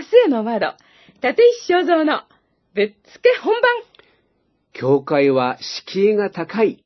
明日への窓、立石正蔵のぶっつけ本番。 教会は敷居が高い。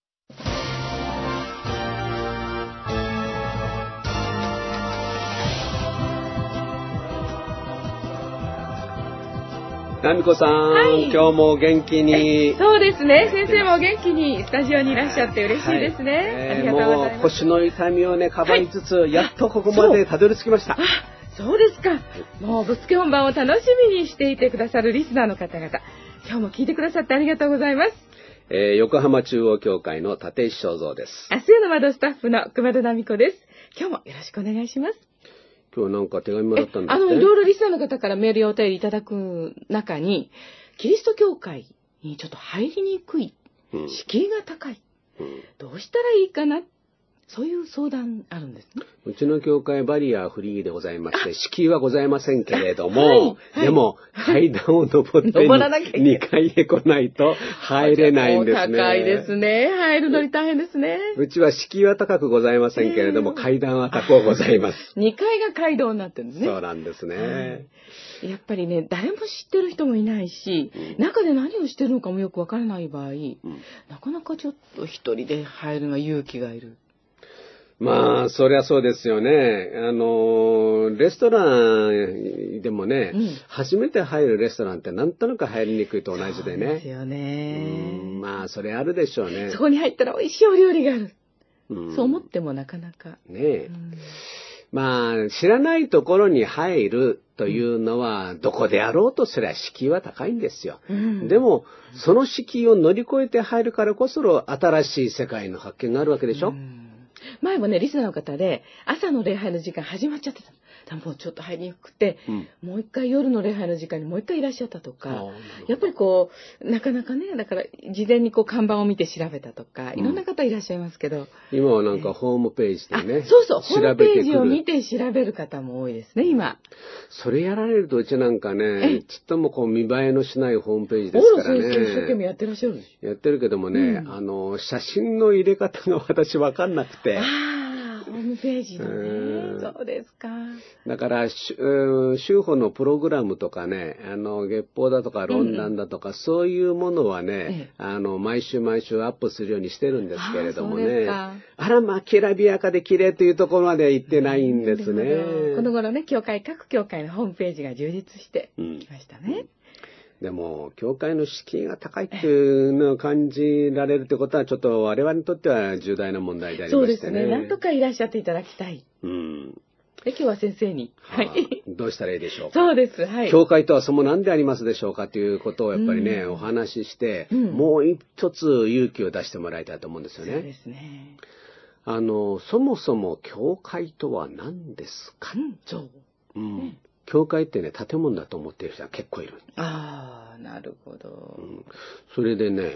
なみこさん、はい、今日も元気に。 そうですね、先生も元気にスタジオにいらっしゃって嬉しいですね、ありがとうございます。 もう腰の痛みをねかばいつつ、やっとここまでたどり着きました。 そうですか。もうぶっつけ本番を楽しみにしていてくださるリスナーの方々、今日も聞いてくださってありがとうございます。 横浜中央教会の立石正蔵です。 明日への窓スタッフの熊田奈美子です。今日もよろしくお願いします。 今日なんか手紙もらったんですね。 いろいろリスナーの方からメールやお便りいただく中に、キリスト教会にちょっと入りにくい、敷居が高い、どうしたらいいかな、そういう相談あるんですね。 うちの教会バリアフリーでございまして、敷居はございませんけれども、でも階段を登って2階へ来ないと入れないんですね。 高いですね。入るのに大変ですね。 うちは敷居は高くございませんけれども、階段は高くございます。 2階が階段になってるんですね。 そうなんですね。 やっぱりね、誰も知ってる人もいないし、中で何をしてるのかもよくわからない場合、なかなかちょっと一人で入るのは勇気がいる。 まあ、そりゃそうですよね。レストランでもね、初めて入るレストランってなんとなく入りにくいと同じでね。 そうですよね。 まあ、それあるでしょうね。 そこに入ったら美味しいお料理がある。そう思ってもなかなか。 ねえ。まあ、知らないところに入るというのは、どこであろうとすれば敷居は高いんですよ。でも、その敷居を乗り越えて入るからこそ、新しい世界の発見があるわけでしょ。 前もね、リスナーの方で、朝の礼拝の時間始まっちゃってた。もうちょっと入りにくくて、もう一回夜の礼拝の時間にもう一回いらっしゃったとか、やっぱりこう、なかなかね、だから事前にこう看板を見て調べたとか、いろんな方いらっしゃいますけど。 今はなんかホームページでね。 そうそう、ホームページを見て調べる方も多いですね、今。 それやられるとうちなんかね、ちっともこう見栄えのしないホームページですからね。 一生懸命やってらっしゃるでしょ。 やってるけどもね、写真の入れ方が私わかんなくて。 ホームページのね。そうですか。 だから、週報のプログラムとかね、月報だとか論壇だとか、そういうものはね、毎週毎週アップするようにしてるんですけれどもね。あら、まあ、きらびやかで綺麗というところまでは行ってないんですね。 この頃ね、各教会のホームページが充実してきましたね。 でも、教会の敷居が高いっていうのを感じられるってことは、ちょっと我々にとっては重大な問題でありましてね。 そうですね。なんとかいらっしゃっていただきたい。で、今日は先生に。 どうしたらいいでしょうか。 そうです。 教会とはそも何でありますでしょうかということをやっぱりね、お話しして、もう一つ勇気を出してもらいたいと思うんですよね。 そうですね。 そもそも教会とは何ですか。教会ってね、建物だと思っている人は結構いる。 なるほど。 それでね、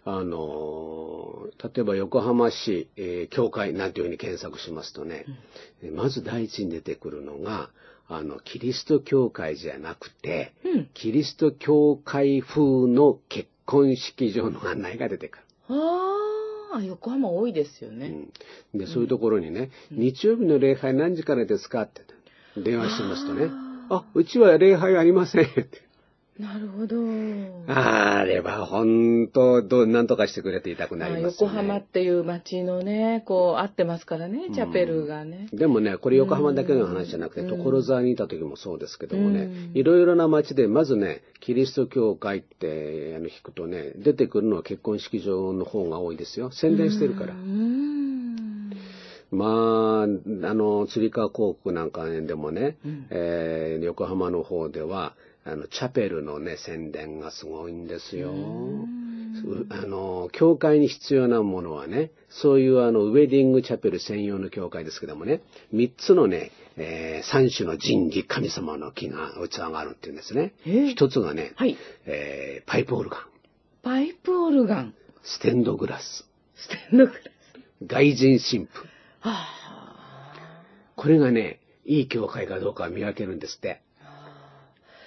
例えば横浜市、教会なんていうふうに検索しますとね、まず第一に出てくるのが、キリスト教会じゃなくて、キリスト教会風の結婚式場の案内が出てくる。 横浜多いですよね。 で、そういうところにね、日曜日の礼拝何時からですかって電話しますとね、うちは礼拝ありませんって。 なるほど。 あれば本当何とかしてくれていたくなりますよね。 横浜っていう街のね、こう合ってますからね、チャペルがね。 でもね、これ横浜だけの話じゃなくて、所沢にいた時もそうですけどもね、いろいろな街でまずね、キリスト教会って引くとね、出てくるのは結婚式場の方が多いですよ。宣伝してるから。まあ、釣川航空なんかでもね、横浜の方では、チャペルのね、宣伝がすごいんですよ。教会に必要なものはね、そういうウェディングチャペル専用の教会ですけどもね、3つのね、3種の神器、神様の器があるっていうんですね。1つがね、パイプオルガン。 パイプオルガン。 ステンドグラス。外人神父。これがね、いい教会かどうか見分けるんですって。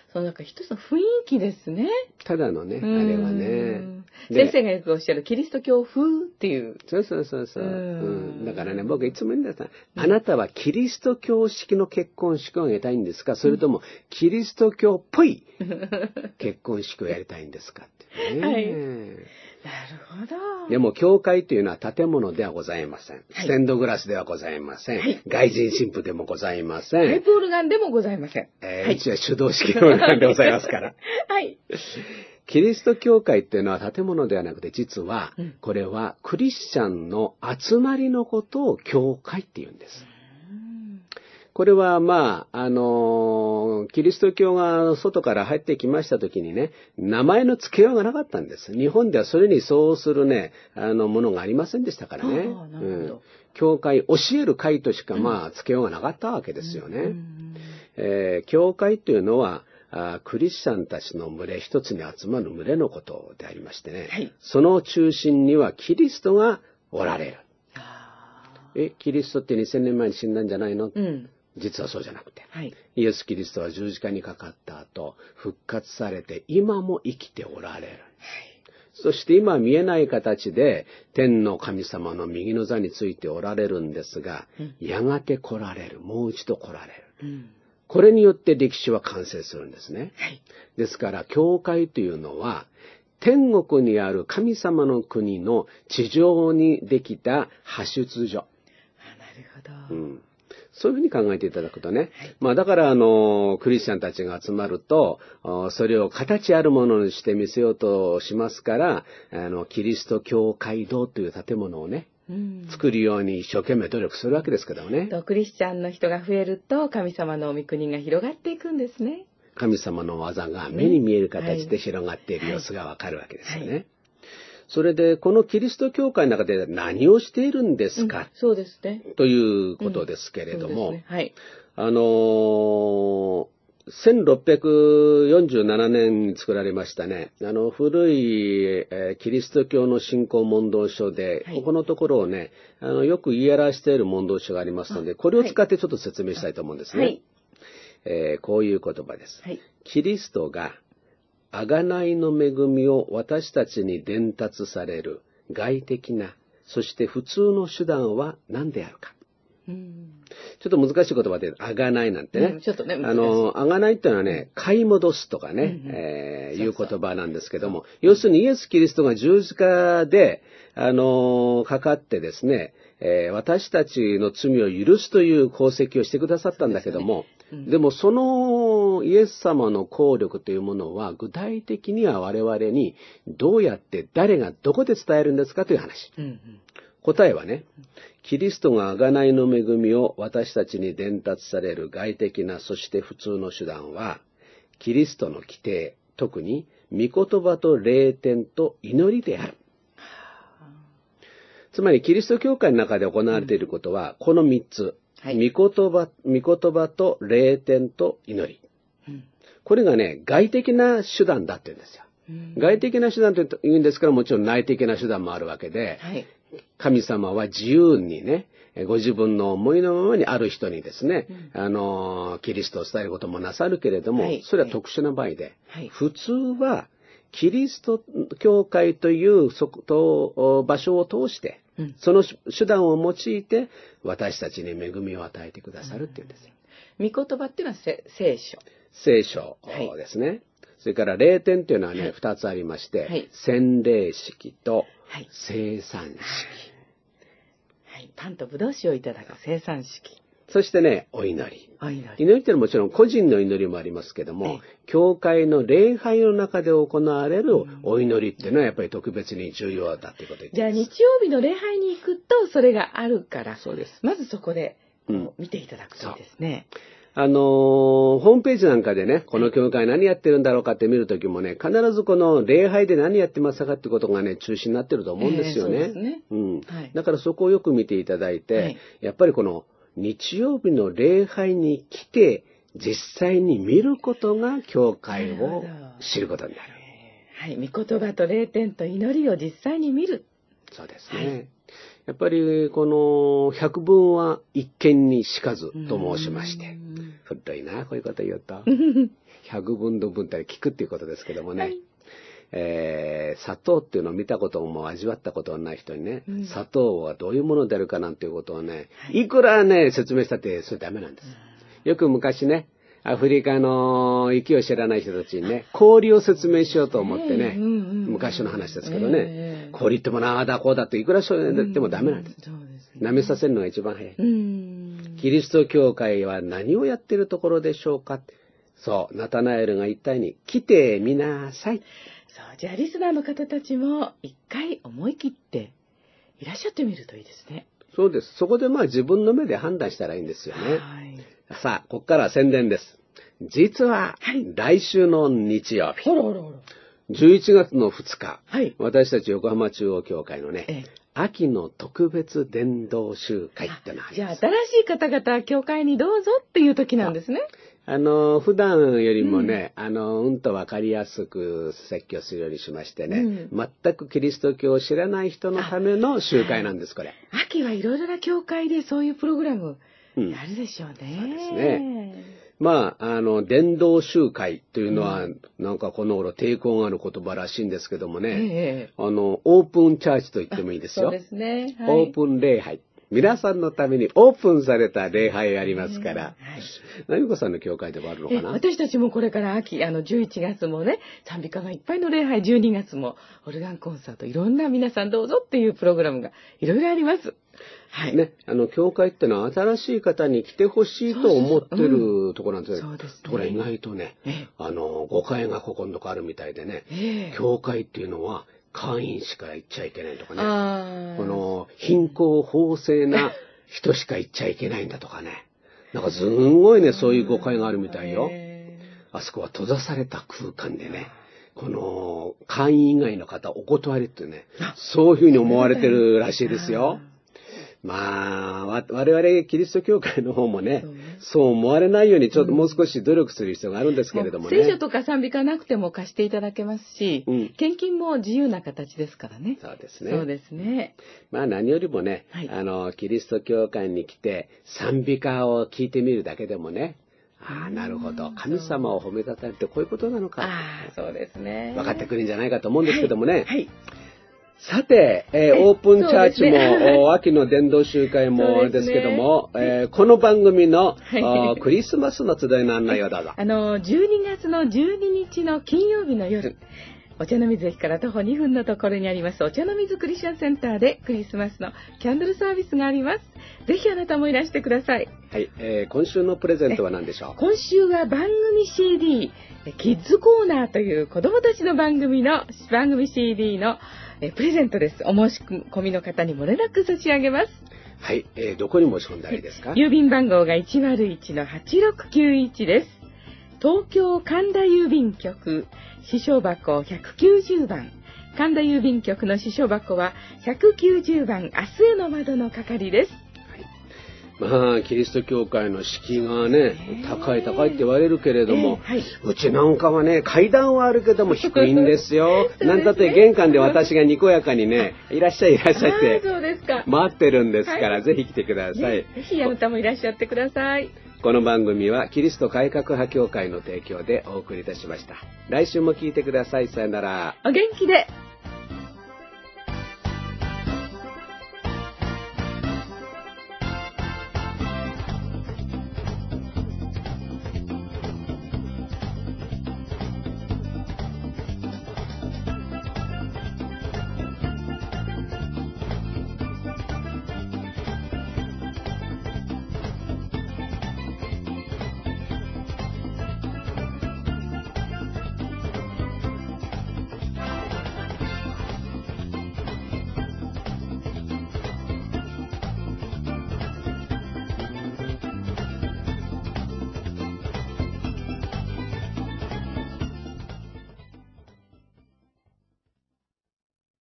そのなんか一つの雰囲気ですね。 ただのね、あれはね。 先生がよくおっしゃるキリスト教風っていう。 そう。だからね、僕いつも言うんだったら、あなたはキリスト教式の結婚式を挙げたいんですか、それともキリスト教っぽい結婚式をやりたいんですかってね。 はい。なるほど。 でも、教会というのは建物ではございません。ステンドグラスではございません。はい、外人神父でもございません。 パイプオルガンでもございません。 うちは手動式のオルガンでございますから。 はい。 キリスト教会っていうのは建物ではなくて、実は、これはクリスチャンの集まりのことを教会って言うんです。これはキリスト教が外から入ってきましたときにね、名前の付けようがなかったんです。日本ではそれにそうするね、ものがありませんでしたからね。教会、教える会としか付けようがなかったわけですよね。教会というのは、クリスチャンたちの群れ、一つに集まる群れのことでありましてね、はい、その中心にはキリストがおられる。キリストって2000年前に死んだんじゃないの？実はそうじゃなくて、はい、イエス・キリストは十字架にかかった後、復活されて今も生きておられる。はい、そして今見えない形で天の神様の右の座についておられるんですが、やがて来られる。もう一度来られる。これによって歴史は完成するんですね。はい、ですから、教会というのは、天国にある神様の国の地上にできた派出所。 なるほど。 そういうふうに考えていただくとね。はい、だから、クリスチャンたちが集まると、それを形あるものにして見せようとしますから、キリスト教会堂という建物をね、作るように一生懸命努力するわけですけどもね。 クリスチャンの人が増えると、神様の御国が広がっていくんですね。 神様の技が目に見える形で広がっている様子がわかるわけですよね。はいはい、それで、このキリスト教会の中で何をしているんですか、 そうですね。 ということですけれども、 はい、 1647年に作られましたね、古い、キリスト教の信仰問答書で、はい、ここのところをね、よく言い表している問答書がありますので、これを使ってちょっと説明したいと思うんですね。はいこういう言葉です。はい、キリストが贖いの恵みを私たちに伝達される外的な、そして普通の手段は何であるか。ちょっと難しい言葉で、贖いなんてね。 ちょっとね、 贖いっていうのはね、買い戻すとかね、いう言葉なんですけども、要するにイエス・キリストが十字架で、かかってですね、私たちの罪を許すという功績をしてくださったんだけども、でもそのイエス様の効力というものは具体的には我々にどうやって誰がどこで伝えるんですかという話。答えはね、キリストが贖いの恵みを私たちに伝達される外的な、そして普通の手段は、キリストの規定、特に御言葉と霊典と祈りである。つまりキリスト教会の中で行われていることは、この3つ。はい、御言葉と霊典と祈り。これがね、外的な手段だって言うんですよ。外的な手段と言うんですから、もちろん内的な手段もあるわけで、はい、神様は自由にね、ご自分の思いのままにある人にですね、キリストを伝えることもなさるけれども、はい、それは特殊な場合で、はい、普通はキリスト教会という場所を通して、その手段を用いて私たちに恵みを与えてくださるっていうんですよ。 御言葉っていうのは聖書。 聖書ですね。はい、それから霊典というのはね、2つありまして、はい、洗礼式と聖餐式。 はい、パンとブドウ酒をいただく聖餐式。 そしてね、お祈り。祈りっていうのはもちろん個人の祈りもありますけども、教会の礼拝の中で行われるお祈りっていうのはやっぱり特別に重要だっていうことです。 じゃあ日曜日の礼拝に行くとそれがあるから、そうです。まずそこで見ていただくといいですね。 ホームページなんかでね、この教会何やってるんだろうかって見るときもね、必ずこの礼拝で何やってますかってことがね、中心になってると思うんですよね。そうですね。だからそこをよく見ていただいて、やっぱりこの日曜日の礼拝に来て、実際に見ることが教会を知ることになる。 はい、御言葉と霊典と祈りを実際に見る。 そうですね。はい、やっぱりこの百聞は一見にしかずと申しまして、古いなこういうこと言うと百聞の分って聞くっていうことですけどもね、はい、砂糖っていうのを見たことも味わったことがない人にね、砂糖はどういうものであるかなんていうことをね、いくらね説明したってそれダメなんです。よく昔ね、アフリカの雪を知らない人たちにね、氷を説明しようと思ってね、昔の話ですけどね、氷ってもなあだこうだっていくらそれで言ってもダメなんです。舐めさせるのが一番早い。キリスト教会は何をやっているところでしょうか。そう、ナタナエルが言ったように、来てみなさい。 そう、じゃあリスナーの方たちも一回思い切っていらっしゃってみるといいですね。 そうです。そこで自分の目で判断したらいいんですよね。はい、さあ、ここからは宣伝です。実は、来週の日曜日、11月の2日、はい、私たち横浜中央教会のね、秋の特別伝道集会ってのがあります。 じゃあ、新しい方々、教会にどうぞっていう時なんですね。 普段よりもね、うんと分かりやすく説教するようにしましてね、全くキリスト教を知らない人のための集会なんです、これ。 秋はいろいろな教会でそういうプログラムやるでしょうね。 そうですね。伝道集会というのは、なんかこの頃抵抗がある言葉らしいんですけどもね、オープンチャーチと言ってもいいですよ。 そうですね。 はい、オープン礼拝。皆さんのためにオープンされた礼拝がありますから。なみこさんの教会でもあるのかな。 私たちもこれから秋、11月もね、賛美歌がいっぱいの礼拝、12月もオルガンコンサート、いろんな皆さんどうぞっていうプログラムがいろいろあります。はい。 ね、教会ってのは新しい方に来てほしいと思ってるところなんですよ。 そうですね。 ところが意外とね、誤解がここのとこあるみたいでね、教会っていうのは、会員しか行っちゃいけないとかね。この貧困法制な人しか行っちゃいけないんだとかね。なんかすんごいね、そういう誤解があるみたいよ。あそこは閉ざされた空間でね、この会員以外の方お断りってね、そういうふうに思われてるらしいですよ。我々キリスト教会の方もね、そう思われないようにちょっともう少し努力する必要があるんですけれどもね。 聖書とか賛美歌なくても貸していただけますし、献金も自由な形ですからね。 そうですね。 そうですね。 何よりもね、キリスト教会に来て賛美歌を聞いてみるだけでもね、なるほど。神様を褒めたたえるってこういうことなのか。 そうですね。 分かってくるんじゃないかと思うんですけどもね。はい。さて、オープンチャーチも、秋の伝道集会もですけども、この番組の、クリスマスの集いの案内をどうぞ。 12月の12日の金曜日の夜、お茶の水駅から徒歩2分のところにありますお茶の水クリスチャンセンターでクリスマスのキャンドルサービスがあります。ぜひあなたもいらしてください。 はい、今週のプレゼントは何でしょう。 今週は番組 CD、キッズコーナーという子供たちの番組 CD のプレゼントです。お申し込みの方にもれなく差し上げます。 はい、どこに申し込んだらいいですか。 郵便番号が 101-8691 です。東京神田郵便局支所箱190番。神田郵便局の支所箱は190番明日への窓の係です。 キリスト教会の敷居がね、高いって言われるけれども、うちなんかはね、階段はあるけども低いんですよ。なんだって玄関で私がにこやかにね、いらっしゃいって待ってるんですから、ぜひ来てください。 ぜひあなたもいらっしゃってください。 この番組はキリスト改革派教会の提供でお送りいたしました。来週も聞いてください。さよなら。 お元気で。